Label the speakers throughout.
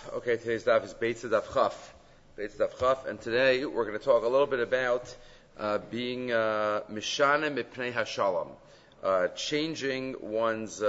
Speaker 1: Okay, today's daf is Beitz Daf Chaf. Beitz Daf Chaf, and today we're going to talk a little bit about being Mishana Mipnei Hashalom, changing one's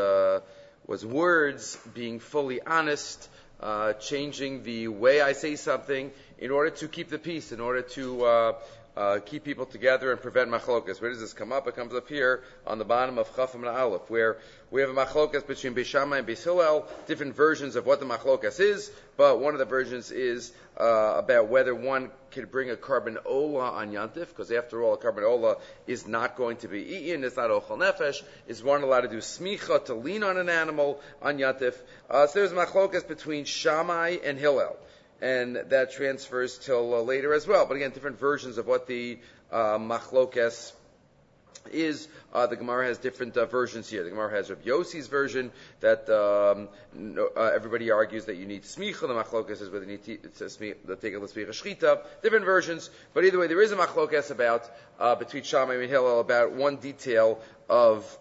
Speaker 1: words, being fully honest, changing the way I say something in order to keep the peace, in order to keep people together and prevent machlokas. Where does this come up? It comes up here on the bottom of Chaf and Aleph, where we have a machlokas between Beis Shammai and Beis Hillel, different versions of what the machlokas is, but one of the versions is about whether one could bring a carbon ola on Yantif, because after all, a carbon ola is not going to be eaten, it's not ochel nefesh. Is one allowed to do smicha, to lean on an animal on Yantif? So there's machlokas between Shammai and Hillel. And that transfers till later as well. But again, different versions of what the machlokes is. The Gemara has different versions here. The Gemara has Rav Yossi's version that everybody argues that you need smicha. The machlokes is whether you need to take a smicha shchita. Different versions. But either way, there is a machlokes about between Shammai and Hillel about one detail of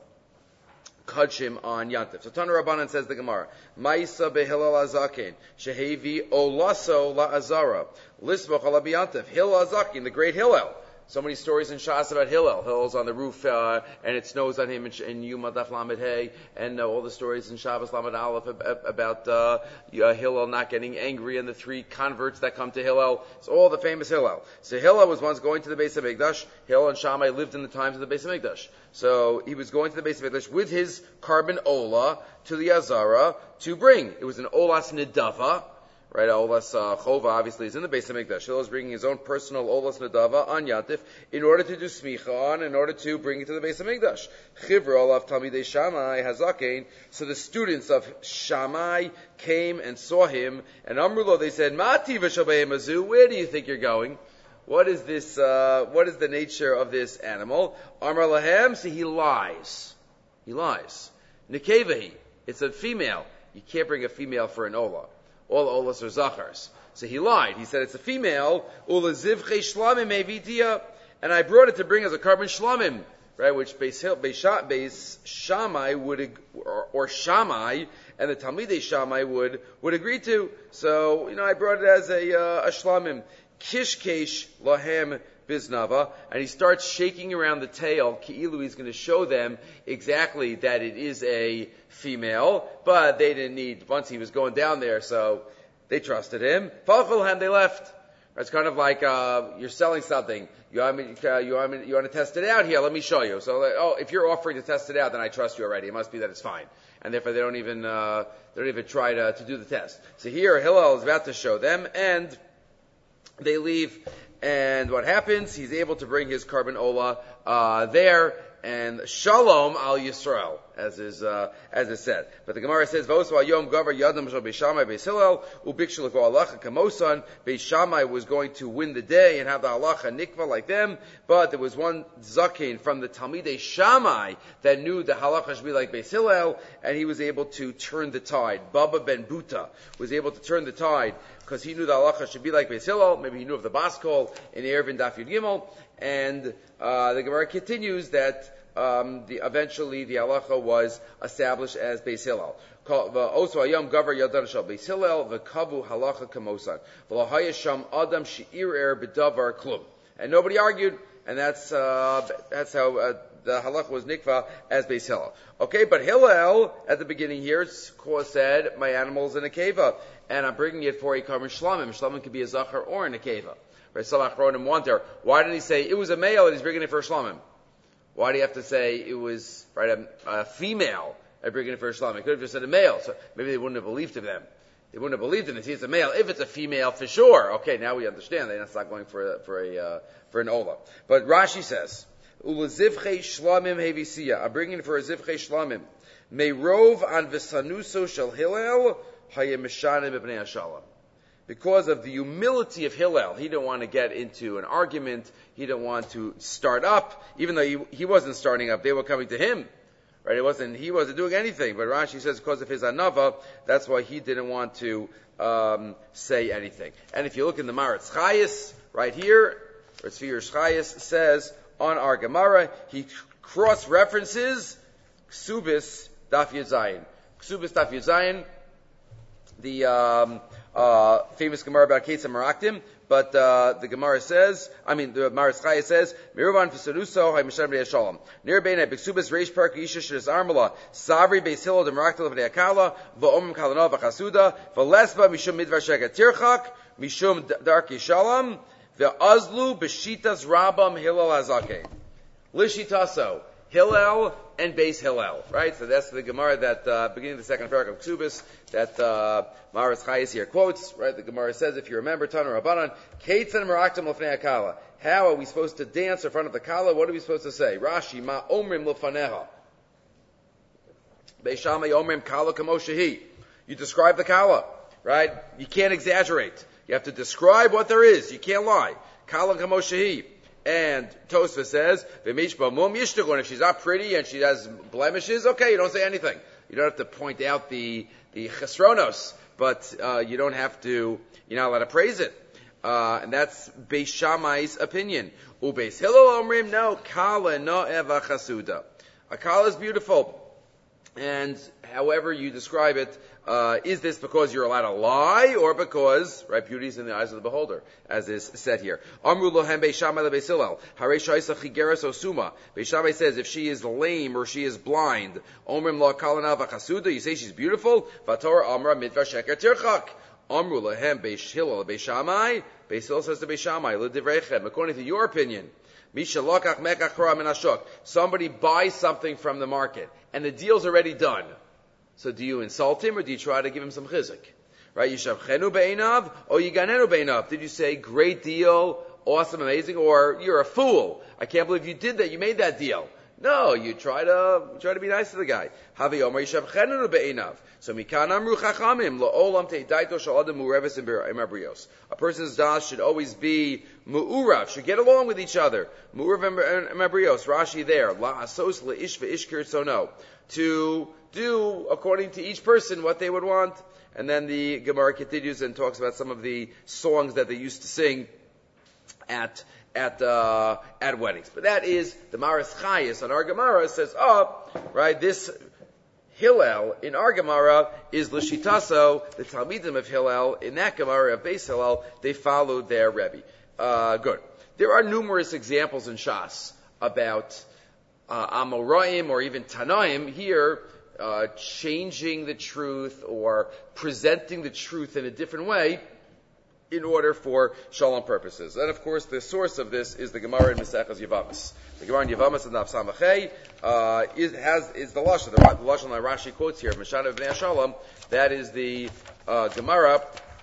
Speaker 1: Kachim on Yantif. So Tana Rabbanan says the Gemara, Ma'isa behillel azaken, shehevi olaso la'azara, lisbach ala biyantif, Hillel azaken, the great Hillel. So many stories in Shas about Hillel. Hillel's on the roof, and it snows on him in Yuma Daf Lamed Hey, and all the stories in Shabbos Lamed Aleph about Hillel not getting angry and the three converts that come to Hillel. It's all the famous Hillel. So Hillel was once going to the Beis HaMikdash. Hillel and Shammai lived in the times of the Beis HaMikdash. So he was going to the Beis HaMikdash with his carbon ola to the Azara to bring. It was an olas nidava. Right, Olas Chova obviously is in the Beis HaMikdash. Hillel is bringing his own personal Olas Nadava on Yantif in order to do smicha on, in order to bring it to the Beis HaMikdash. Chivra Olav Talmidei Shammai Hazakein. So the students of Shammai came and saw him, and Amrulo, they said, Mati v'shabeim azu, where do you think you're going? What is this? What is the nature of this animal? Amar lahem, so he lies. He lies. Nekevahi, it's a female. You can't bring a female for an Ola. All olas are zachars. So he lied. He said it's a female. Ula zivchei shlamim evitia, and I brought it to bring as a carbon shlamim, right? Which Beis Shammai would, or Shammai, and the Talmidei Shammai would agree to. So I brought it as a shlamim. Kishkesh lahem biznava, and he starts shaking around the tail. Ki'ilu, he's going to show them exactly that it is a female, but they didn't need, once he was going down there, so they trusted him. Falchulhem, they left. It's kind of like, you're selling something. You want to test it out? Here, let me show you. So, if you're offering to test it out, then I trust you already. It must be that it's fine. And therefore they don't even try to do the test. So here, Hillel is about to show them, and they leave. And what happens? He's able to bring his carbon ola there, and shalom al Yisrael, as is said. But the Gemara says, "V'osva yom gavar yadam shel Beis Shammai Beis Hillel ubikshu leko halacha kamosan." Beis Shammai was going to win the day and have the halacha nikva like them, but there was one zaken from the Talmidei Shammai that knew the halacha should be like Beis Hillel, and he was able to turn the tide. Baba ben Buta was able to turn the tide, because he knew the halacha should be like Beis Hillel. Maybe he knew of the Baskol in Erevin Daf Yud Gimel. And the Gemara continues that eventually the halacha was established as Beis Hillel. Also, ayam gavar yadan shal Beis Hillel v'kavu halacha kamosan v'lahaya sham adam she'ir b'davar klum. And nobody argued, and that's how the halacha was nikva as Beis Hillel. Okay, but Hillel at the beginning here said, my animal's in a keva, and I'm bringing it for a carbon shlamim. Shlamim could be a zachar or in a keva. Right? Salach Ronim wonder, why didn't he say it was a male and he's bringing it for a shlamim? Why do you have to say it was a female and bringing it for a shlamim? He could have just said a male. So maybe they wouldn't have believed in them. They wouldn't have believed in it. See, it's a male. If it's a female, for sure. Okay, now we understand. That's not going for an ola. But Rashi says, Ula zivchei shlamim hevisiya. I'm bringing it for a zivchei shlamim. Meirov an v'sanuso shel Hillel hayemeshanim b'bnei hashalom. Because of the humility of Hillel, he didn't want to get into an argument. He didn't want to start up, even though he wasn't starting up. They were coming to him, right? He wasn't doing anything. But Rashi says because of his anava, that's why he didn't want to say anything. And if you look in the Maratz Chayis right here, Tzvir Chayis says on our Gemara, he cross references Ksubis Daf Yud Zayin. Ksubis Daf Yud Zayin. famous Gemara about Ketzah Meraktim, but the Gemara says, the Maris Chaya says, Miruvan Fisaruso, Haimasham B'nei Shalom. Nir B'nei B'ksubas Reish Park Isha Shris Armala, Savri Beis Hillel D'Meraktel V'nei Akala, V'omim Kalana V'chasuda, V'lesba Mishum Midvar Shekat Tirchak, Mishum Darki Shalom, V'azlu B'shitas Rabam Hillel Hazake. Lishitaso. Hillel and Beis Hillel, right? So that's the Gemara that, beginning of the second paragraph of Ksubis, that Maris Chayes here quotes, right? The Gemara says, if you remember, Tana Rabbanan, Ketzan Meraktim L'fnei HaKala. How are we supposed to dance in front of the Kala? What are we supposed to say? Rashi, Ma Omrim L'faneha. Beis Shammai Omrim Kala Kamo Shehi. You describe the Kala, right? You can't exaggerate. You have to describe what there is. You can't lie. Kala Kamo Shehi. And Tosfos says, if she's not pretty and she has blemishes, okay, you don't say anything. You don't have to point out the chesronos, but you don't have to, you're not allowed to praise it. And that's Beis Shammai's opinion. Ubeis Hillel Omrim, no, Kala no eva chasuda. A Kala is beautiful. And however you describe it, is this because you're allowed to lie, or because, right, beauty is in the eyes of the beholder, as is said here. Amru lohem Beis Shammai leBeis Hillel, harei shaisa chigeres osuma. Beis Shammai says, if she is lame or she is blind, omrim lo kalana v'chasuda, you say she's beautiful, v'torah amra midvar sheker tirchak. Amru lohem Beis Hillel leBeis Shammai, Beis Hillel says to Beis Shammai, l'divreichem, according to your opinion, somebody buys something from the market, and the deal's already done. So do you insult him, or do you try to give him some chizik? Right? Yishavchenu be'einav, or yiganenu be'einav. Did you say, great deal, awesome, amazing, or you're a fool? I can't believe you did that, you made that deal. No, you try to be nice to the guy. Havi Omer Yishavchenu be'einav. So mikan amru chachamim la'olam te'daito shal adam mu'reves imabrios. A person's das should always be mu'urav, should get along with each other. Mu'urav imabrios. Rashi there. La'asos le'ish ve'ish kirtzono. To do according to each person what they would want. And then the Gemara continues and talks about some of the songs that they used to sing at weddings. But that is the Maris Chayes on our Gemara says, right, this Hillel in our Gemara is L'shitaso, the Talmidim of Hillel. In that Gemara of Beis Hillel, they followed their Rebbe. Good. There are numerous examples in Shas about Amoraim or even Tanaim here changing the truth or presenting the truth in a different way in order for shalom purposes. And of course, the source of this is the Gemara in Maseches Yevamos. The Gemara in Yevamos and Daf Samachay is the lashon. The lashon that Rashi quotes here, Meshana B'nei Shalom. That is the Gemara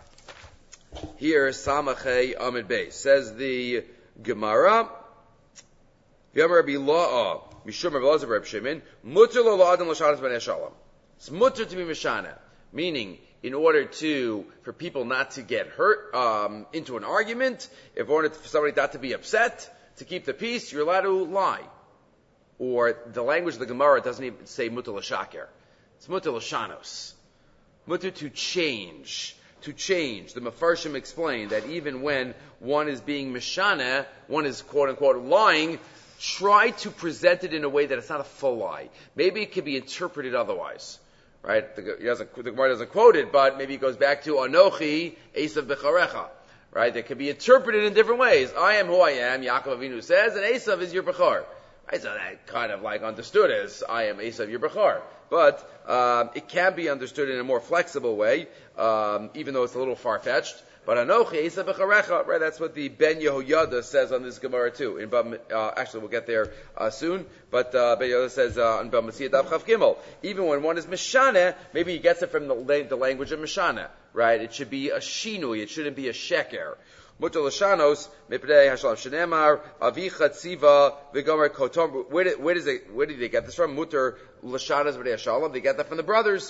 Speaker 1: here. Samachay Amid Beis says the Gemara. V'Amar Rabbi La'a Mishum Rabbi Elazar Reb Shimon Mutter lo la'adam l'shanas B'nei Shalom. It's mutter to be Meshana, meaning in order for people not to get hurt into an argument, in order for somebody not to be upset, to keep the peace, you're allowed to lie. Or the language of the Gemara doesn't even say mutter l'shaker. It's mutter l'shanos. Mutter to change. To change. The Mefarshim explained that even when one is being meshana, one is quote unquote lying, try to present it in a way that it's not a full lie. Maybe it can be interpreted otherwise. Right? The Gemara doesn't quote it, but maybe it goes back to Anochi, Esav Becharecha. Right? That can be interpreted in different ways. I am who I am, Yaakov Avinu says, and Esav is your Bechar. Right? So that kind of like understood as, I am Esav, your Bechar. But it can be understood in a more flexible way, even though it's a little far-fetched. But Anochi, Esav Becharecha, right? That's what the Ben Yehoyada says on this Gemara too. Actually, we'll get there soon. But Ben Yehoyada says on Bab Metzia Daf Chav Gimel, even when one is Meshana, maybe he gets it from the language of Meshana, right? It should be a shinui. It shouldn't be a sheker. Mutter l'shanos mipnei hashalam shenemar avicha tziva v'gomer kotom. Where did they get this from? Mutter l'shanos mipnei hashalam. They get that from the brothers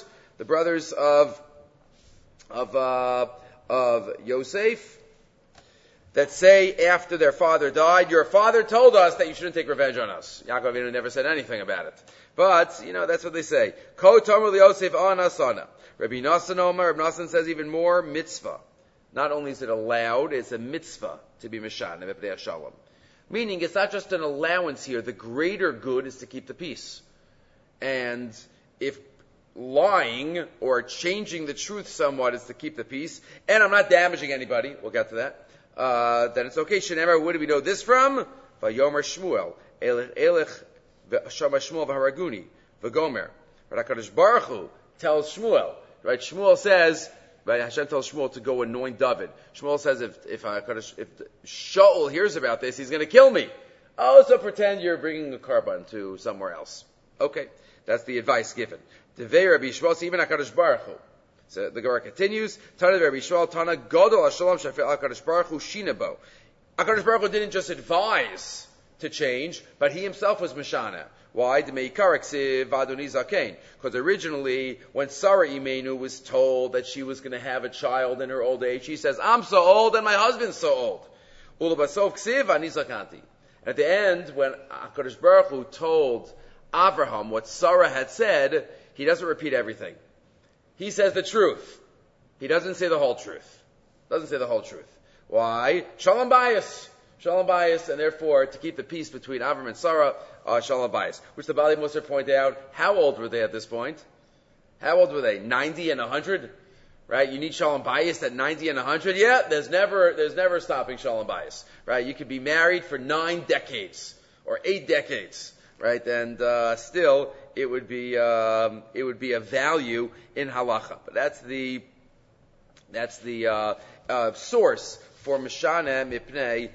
Speaker 1: of Yosef, that say after their father died, your father told us that you shouldn't take revenge on us. Yaakov Avinu never said anything about it. But, that's what they say. Ko tomer Yosef anasana. Rabbi Nassan Omer, Rabbi Nassan says even more, mitzvah. Not only is it allowed, it's a mitzvah to be Meshana, Mepnei Shalom. Meaning, it's not just an allowance here. The greater good is to keep the peace. And if lying or changing the truth somewhat is to keep the peace, and I'm not damaging anybody, we'll get to that, then it's okay. Shenemar, where do we know this from? Vayomer Shmuel, Elech Shama Shmuel v'haraguni, v'gomer. Right, HaKadosh Baruch Hu tells Shmuel, right, Shmuel says, right, Hashem tells Shmuel to go anoint David. Shmuel says if Shaul hears about this, he's going to kill me. Oh, so pretend you're bringing a carbon to somewhere else. Okay, that's the advice given. Devei Rabbi Yishmael, even HaKadosh Baruch Hu. So the Gemara continues. Tana Rabbi Yishmael, Tana Godol HaShalom Shafil HaKadosh Baruch Hu Shinabo. HaKadosh Baruch Hu didn't just advise to change, but he himself was Mishana. Why? Because originally, when Sarah Imenu was told that she was going to have a child in her old age, she says, I'm so old and my husband's so old. At the end, when HaKadosh Baruch Hu told Abraham what Sarah had said, he doesn't repeat everything. He says the truth. He doesn't say the whole truth. Why? Shalom bayis. Shalom bayis, and therefore, to keep the peace between Avram and Sarah, shalom bayis. Which the Bali Musar pointed out, how old were they at this point? How old were they? 90 and 100? Right? You need shalom bayis at 90 and 100? Yeah, there's never stopping shalom bayis. Right? You could be married for 9 decades, or 8 decades. Right? And, still, it would be a value in halacha. But that's the source for Mishana Mipnei,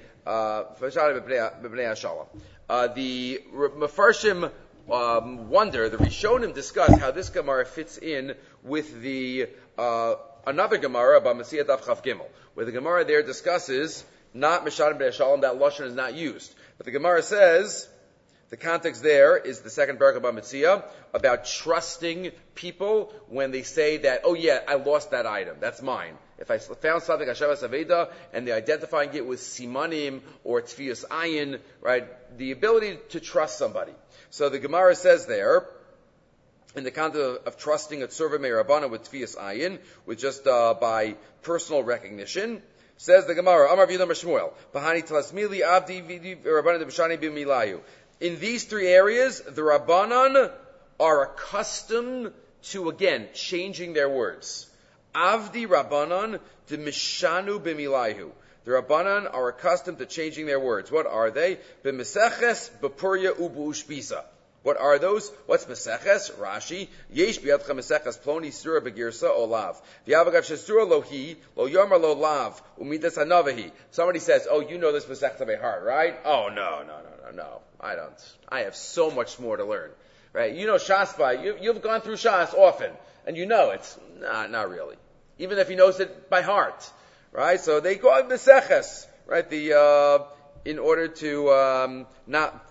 Speaker 1: the Mefarshim wonder, the Rishonim discuss how this Gemara fits in with the another Gemara about Masiyat Daf Chaf Gimel, where the Gemara there discusses not Mishana B'nei Shalom, that lashon is not used, but the Gemara says the context there is the second parak about Mitzvah, about trusting people when they say that, oh yeah, I lost that item, that's mine. If I found something, Hashavas Aveda, and they're identifying it with Simanim or Tfius Ayin, right? The ability to trust somebody. So the Gemara says there, in the context of trusting a Tzurva Me'Rabbana with Tfius Ayin, with just by personal recognition, says the Gemara, Amar V'Yudam Shmuel, Bahani Talasmili Avdi V'Di Rabbana B'Shani B'Milayu. In these 3 areas, the Rabbanan are accustomed to, again, changing their words. Avdi Rabbanan de Mishanu b'milayhu. The Rabbanan are accustomed to changing their words. What are they? B'meseches, b'purya, u'b'ushpisa. What are those? What's meseches? Rashi. Yesh b'yadcha meseches ploni sura b'girsa olav. V'yavagav shesura lohi, lo yomar lo lav, u'midas hanavahi. Somebody says, oh, you know this meseches by heart, right? Oh, no. I don't. I have so much more to learn. Right? You know Shas you've gone through Shas often, and you know it's not really. Even if he knows it by heart, right? So they go out Meseches, right? In order to not,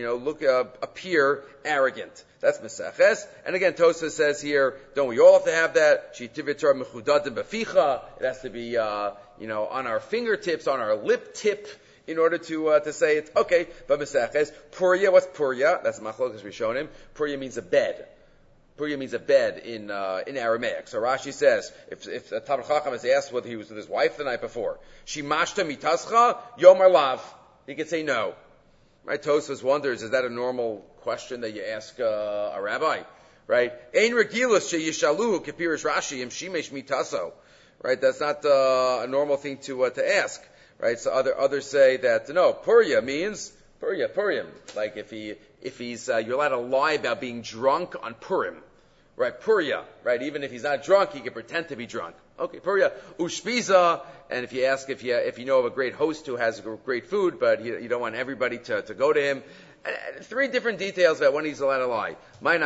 Speaker 1: appear arrogant. That's Meseches. And again, Tosfos says here, don't we all have to have that? Shitivitar mechudadim beficha. It has to be, on our fingertips, on our lip tip, in order to say it. Okay, but Meseches. Purya, what's Purya? That's Machlokas Rishonim. Purya means a bed. Purya means a bed in Aramaic. So Rashi says, if a Talmid Chacham is asked whether he was with his wife the night before, Shimashta mitascha yomar lav, he could say no. Right? Tosfos wonders, is that a normal question that you ask a rabbi? Right? Ein regilus sheyishaluhu kepirish Rashi im shimesh mitaso. Right? That's not a normal thing to ask. Right? So others say that no, Purya means Purim. Like if he's you're allowed to lie about being drunk on Purim. Right? Purya. Right? Even if he's not drunk, he can pretend to be drunk. Okay, Purya. Ushpiza, and if you ask if you know of a great host who has great food, but you don't want everybody to go to him. 3 different details about when he's allowed to lie.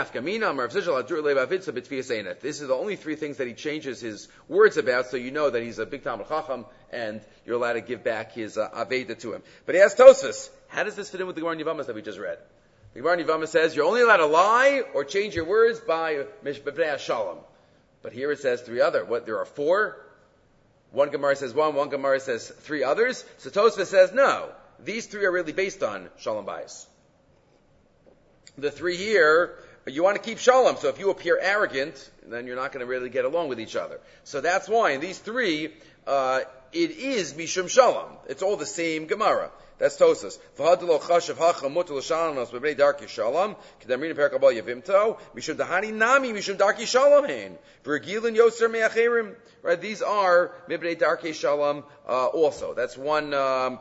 Speaker 1: This is the only 3 things that he changes his words about, so you know that he's a big Talmid Chacham, and you're allowed to give back his Aveda to him. But he asks Tosfos, how does this fit in with the Gemara Yevamos that we just read? The Gemara Yevamos says, you're only allowed to lie or change your words by Mishbevnei Shalom. But here it says 3 other. What, there are 4? One Gemara says 1 Gemara says 3 others. So Tosfos says, no, these 3 are really based on Shalom Bayis. The 3 here, but you want to keep shalom. So if you appear arrogant, then you're not going to really get along with each other. So that's why in these three, it is mishum shalom. It's all the same Gemara. That's Tosas. V'hadlo chashav hacha mutar l'shalanos b'bnei darki shalom k'damrin perakabal yavimto mishum dahani nami mishum darki shalom hein v'regilin yoser me'acherim. Right? These are mibnei darki shalom also. That's one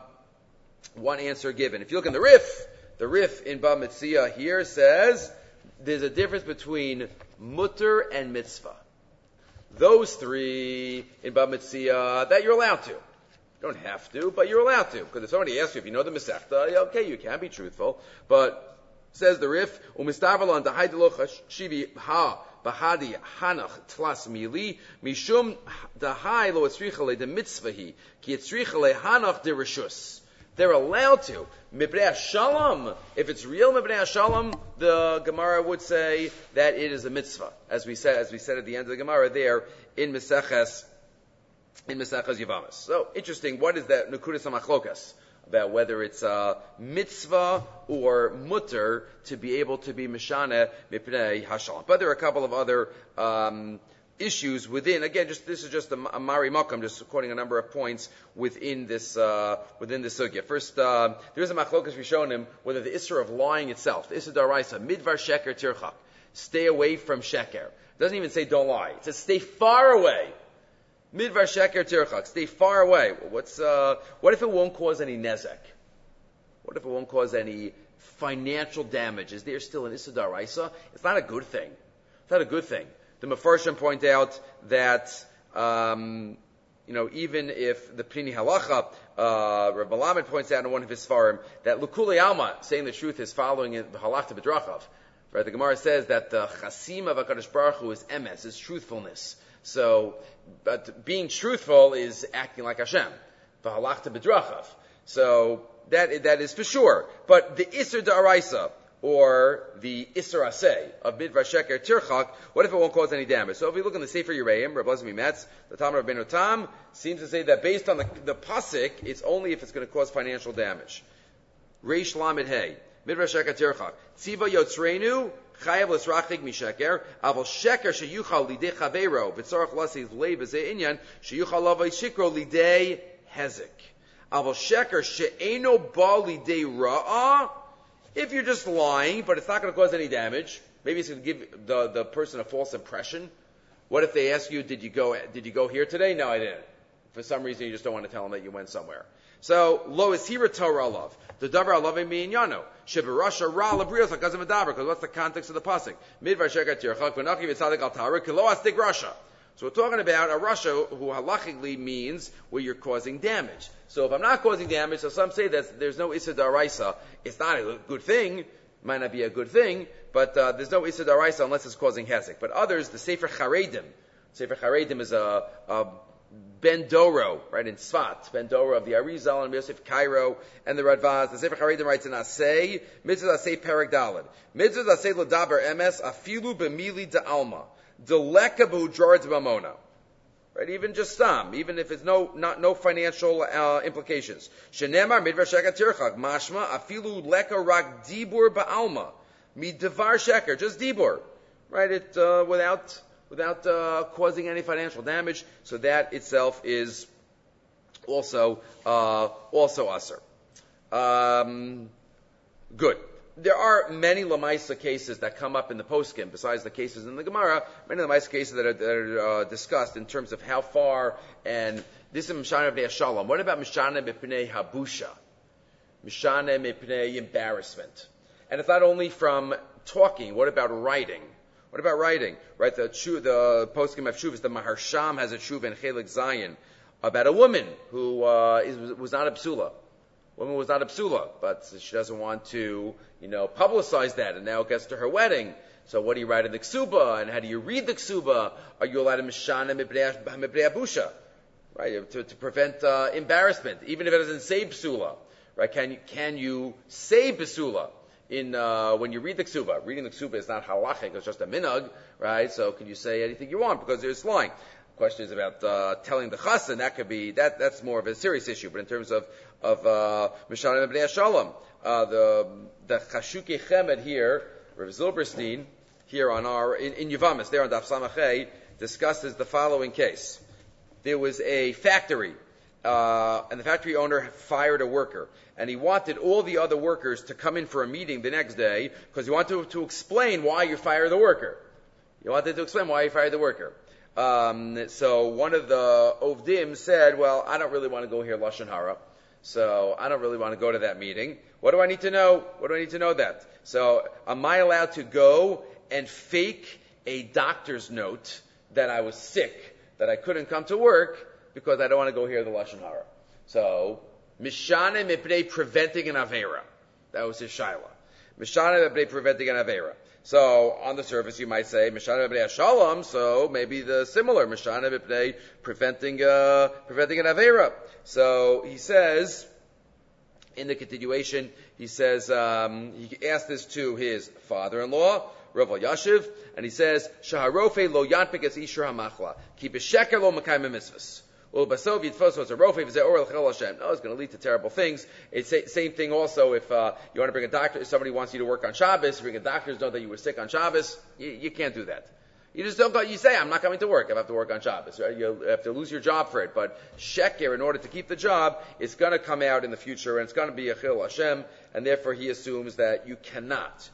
Speaker 1: answer given. If you look in the Rif in Ba Metzia here says there's a difference between mutter and mitzvah. Those three in Ba Metzia that you're allowed to. You don't have to, but you're allowed to. Because if somebody asks you if you know the Masechta, okay, you can be truthful. But says the Rif, umistavalon dahaideloch shivi ha bahadi hanach tlas mili mishum dahai lo etzrichale de mitzvahi ki etzrichale hanach de reshus. They're allowed to. Mibnei Shalom, if it's real Mibnei Shalom, the Gemara would say that it is a mitzvah, as we said at the end of the Gemara there in Meseches Yevamos. So interesting. What is that Nekudas HaMachlokas about whether it's a mitzvah or mutter to be able to be Mishana Mibnei Hashalom? But there are a couple of other issues within. Again, this is just a Mari Makam, just quoting a number of points within this sugya. First, there is a Machlokas Rishonim whether the Isser of lying itself, the Isser Daraisa, Midvar Sheker Tirchak, stay away from Sheker. It doesn't even say don't lie. It says stay far away. Midvar Sheker Tirchak, stay far away. What if it won't cause any nezek? What if it won't cause any financial damage? Is there still an Isser Daraisa? It's not a good thing. It's not a good thing. The Mefarshim point out that, even if the Pnini Halacha, Rav Malamed points out in one of his Sfarim, that L'kulei Alma, saying the truth, is following in the Halachta B'drachav. Right? The Gemara says that the Chasim of HaKadosh Baruch Hu is emes, is truthfulness. So, but being truthful is acting like Hashem. The Halachta B'drachav. So, that is for sure. But the Isser Da'araisa, or the Isser Aseh of Midvar Sheker Tirchak, what if it won't cause any damage? So if we look in the Sefer Yereim, Rabbi Lazar Metz, the Talmud Rabbeinu Tam, seems to say that based on the pasuk, it's only if it's going to cause financial damage. Reish Lamed Hey, Midvar Sheker Tirchak, Tziva Yotzreinu, Chayav L'srachig Misheker, Aval Sheker Sheyuchal Lidei Chaveiro, V'tzorach Lasiv Lei V'zeh Inyan, Sheyuchal Lavai Shikro Lidei Hezek. Aval Sheker She'eno Ba Lidei Ra'ah, if you're just lying, but it's not going to cause any damage, maybe it's going to give the person a false impression. What if they ask you, did you go here today? No, I didn't. For some reason, you just don't want to tell them that you went somewhere. So, lo is hira Torah alav. The davar alav mean yano. Sheberasha ra labrios hakazim adavar. Because what's the context of the pasuk? Midvar shekat tirchak v'nachi v'tzadik al tara kilo astik rasha. So we're talking about a rasha who halachically means where you're causing damage. So if I'm not causing damage, so some say that there's no Issa Daraisa. It's not a good thing. Might not be a good thing, but there's no Issa Daraisa unless it's causing hezek. But others, the Sefer Charedim. Sefer Charedim is a Ben Doro, right, in Tzfat. Ben Doro of the Arizal and Yosef Cairo and the Radvaz. The Sefer Charedim writes in Asay, Mitzvah Asay Perek Daled. Mitzvah Asay L'daber Emes Afilu B'mili Da'alma. Deleka B'udroret B'amona. Right, even just some, even if it's no financial implications. Shenemar midvar sheker tirchak mashma afilu leka rak dibur ba'alma midavar sheker, just dibur, right? It without causing any financial damage. So that itself is also usher. Good. There are many Lamaisa cases that come up in the poskim, besides the cases in the Gemara, many Lamaisa cases that are discussed in terms of how far, and this is Mishana B'nei Shalom. What about Mishana B'nei Habusha? Mishana B'nei embarrassment. And it's not only from talking, what about writing? What about writing? Right, the poskim of Shuvas, the Maharsham has a Shuv in Chelik Zion about a woman who was not a psula. Woman was not a psula, but she doesn't want to, publicize that, and now it gets to her wedding. So what do you write in the ksuba, and how do you read the ksuba? Are you allowed to mishana mibnei abusha, right? To prevent embarrassment, even if it doesn't say psula, right? Can you say psula in when you read the ksuba? Reading the ksuba is not halachic; it's just a minhag, right? So can you say anything you want because there's lying? Question is about telling the chassan. That could be that's more of a serious issue. But in terms of Mishana B'nei Shalom, the Chashuki Chemed here, Rav Zilberstein, here on in Yavamis, there on Daf Samachay, discusses the following case. There was a factory, and the factory owner fired a worker, and he wanted all the other workers to come in for a meeting the next day because he wanted to explain why you fired the worker. He wanted to explain why you fired the worker. So one of the Ovdim said, well, I don't really want to go hear Lashon Hara, so I don't really want to go to that meeting. What do I need to know? What do I need to know that? So am I allowed to go and fake a doctor's note that I was sick, that I couldn't come to work because I don't want to go hear the Lashon Hara? So, Mishane mipnei preventing an Avera. That was his shaila. Mishane mipnei preventing an Avera. So, on the surface, you might say, Mishane mipnei Shalom, so maybe the similar, Mishane mipnei preventing an Avera. So, he says, in the continuation, he says, he asked this to his father-in-law, Rav Yashiv, and he says, Shaharofe lo yanpik es ishur hamachla, ki b'sheker lo makayim mitzvahs. Well, basov yitfos was a rofe v'zeh or l'chel Hashem. No, it's going to lead to terrible things. It's same thing also if you want to bring a doctor, if somebody wants you to work on Shabbos, bring a doctor's note that you were sick on Shabbos, you can't do that. You just don't go, you say, I'm not coming to work, I have to work on Shabbos. Right? You have to lose your job for it. But sheker, in order to keep the job, it's going to come out in the future, and it's going to be a chil Hashem, and therefore he assumes that you cannot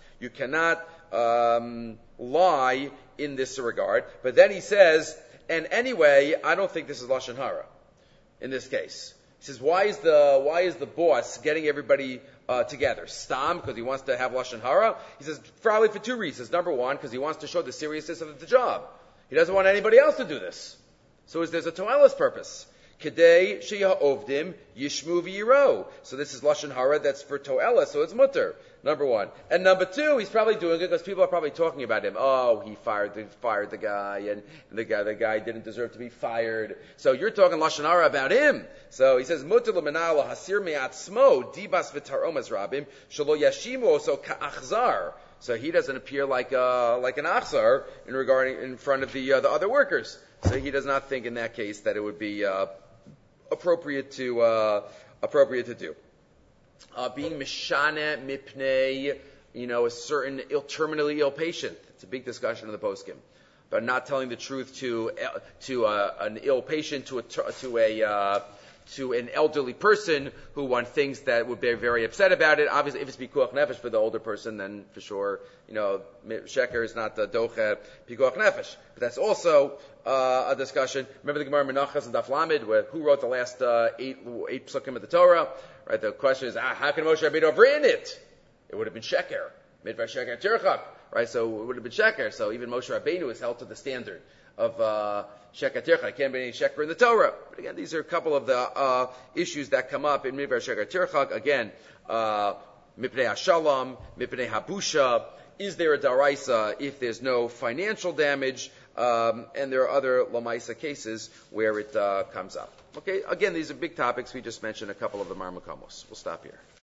Speaker 1: lie in this regard. But then he says, and anyway, I don't think this is Lashon Hara in this case. He says, why is the boss getting everybody together? Stam, because he wants to have Lashon Hara? He says, probably for two reasons. Number one, because he wants to show the seriousness of the job. He doesn't want anybody else to do this. So there's a toelis purpose. Kedei sheya'ovdim yishmu v'yiro. So this is Lashon Hara that's for toelis, so it's mutter. Number one. And number two, he's probably doing it because people are probably talking about him. Oh, he fired the guy, and the guy didn't deserve to be fired. So you're talking Lashon Hara about him. So he says, mutter l'menal hasir me'atzmo dibas v'taromas rabim shelo yashimu oso ka'achzar. So he doesn't appear like an achzar in front of the other workers. So he does not think in that case that it would be appropriate to do. Being mishane mipnei, a certain terminally ill patient. It's a big discussion in the poskim. But not telling the truth to an ill patient, to an elderly person who one thinks that would be very upset about it. Obviously, if it's pikuach nefesh for the older person, then for sure, sheker is not the doche pikuach nefesh. But that's also a discussion. Remember the Gemara Menachos and Daf Lamed, where who wrote the last eight psukim of the Torah? Right. The question is, how can Moshe Rabbeinu have written it? It would have been sheker, midvar sheker tirchak. Right. So it would have been sheker. So even Moshe Rabbeinu is held to the standard of sheker tirchak. It can't be any sheker in the Torah. But again, these are a couple of the issues that come up in midvar sheker tirchak. Again, mipnei hashalom, mipnei habusha. Is there a daraisa if there's no financial damage? And there are other lamaisa cases where it comes up. Okay, again, these are big topics. We just mentioned a couple of the marmakamos. We'll stop here.